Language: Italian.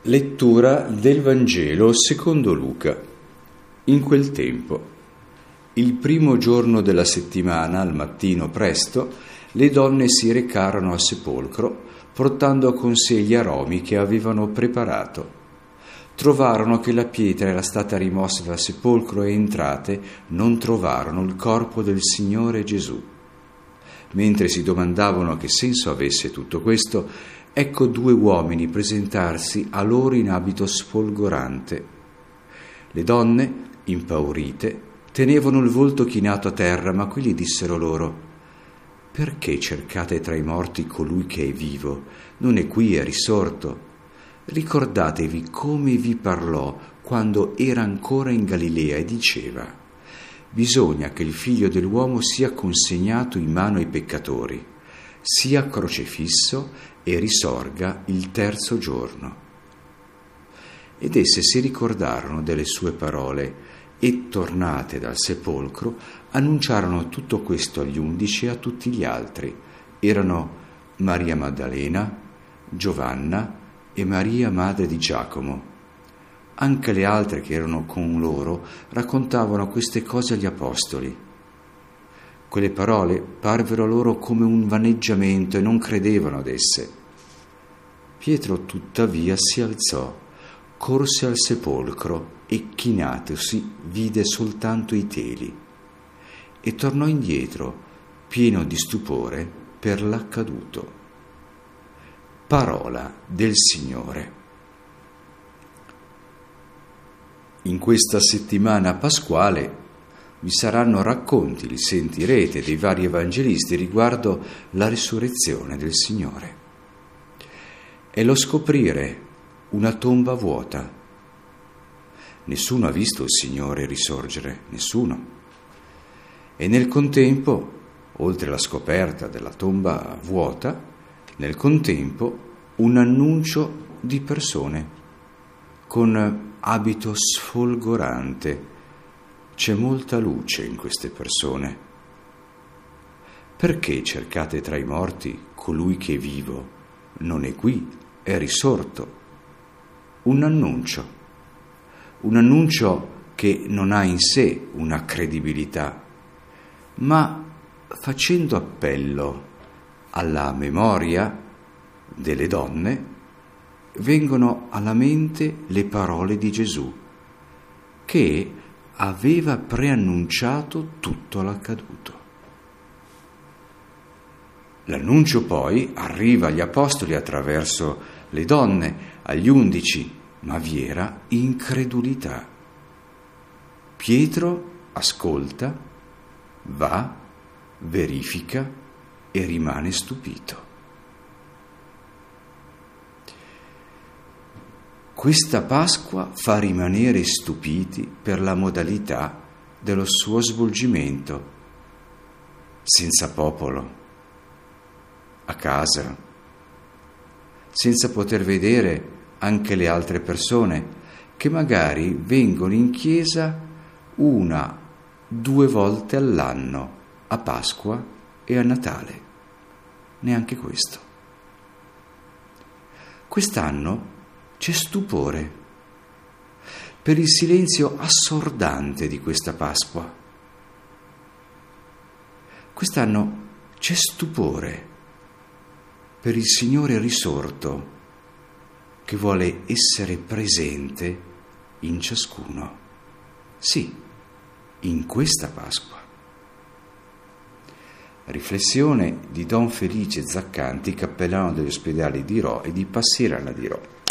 Lettura del Vangelo secondo Luca. In quel tempo, il primo giorno della settimana, al mattino presto, le donne si recarono al sepolcro, portando con sé gli aromi che avevano preparato. Trovarono che la pietra era stata rimossa dal sepolcro e entrate non trovarono il corpo del Signore Gesù. Mentre si domandavano che senso avesse tutto questo, ecco due uomini presentarsi a loro in abito sfolgorante. Le donne, impaurite, tenevano il volto chinato a terra, ma quelli dissero loro: «Perché cercate tra i morti colui che è vivo? Non è qui, è risorto. Ricordatevi come vi parlò quando era ancora in Galilea e diceva: bisogna che il Figlio dell'uomo sia consegnato in mano ai peccatori, sia crocefisso e risorga il terzo giorno». Ed esse si ricordarono delle sue parole e, tornate dal sepolcro, annunciarono tutto questo agli 11 e a tutti gli altri. Erano Maria Maddalena, Giovanna e Maria, madre di Giacomo. Anche le altre che erano con loro raccontavano queste cose agli apostoli. Quelle parole parvero loro come un vaneggiamento e non credevano ad esse. Pietro tuttavia si alzò, corse al sepolcro e, chinatosi, vide soltanto i teli e tornò indietro, pieno di stupore per l'accaduto. Parola del Signore. In questa settimana pasquale vi saranno racconti, li sentirete, dei vari evangelisti riguardo la risurrezione del Signore. È lo scoprire una tomba vuota. Nessuno ha visto il Signore risorgere, nessuno. E nel contempo, oltre la scoperta della tomba vuota, nel contempo un annuncio di persone con abito sfolgorante. C'è molta luce in queste persone. Perché cercate tra i morti colui che è vivo? Non è qui, è risorto. Un annuncio che non ha in sé una credibilità, ma facendo appello alla memoria delle donne, vengono alla mente le parole di Gesù, che aveva preannunciato tutto l'accaduto. L'annuncio poi arriva agli apostoli attraverso le donne, agli 11, ma vi era incredulità. Pietro ascolta, va, verifica e rimane stupito. Questa Pasqua fa rimanere stupiti per la modalità dello suo svolgimento, senza popolo, a casa, senza poter vedere anche le altre persone che magari vengono in chiesa 1-2 volte all'anno, a Pasqua e a Natale. Neanche questo. Quest'anno c'è stupore per il silenzio assordante di questa Pasqua. Quest'anno c'è stupore per il Signore risorto che vuole essere presente in ciascuno. Sì, in questa Pasqua. Riflessione di Don Felice Zaccanti, cappellano degli ospedali di Rho e di Passirana di Rho.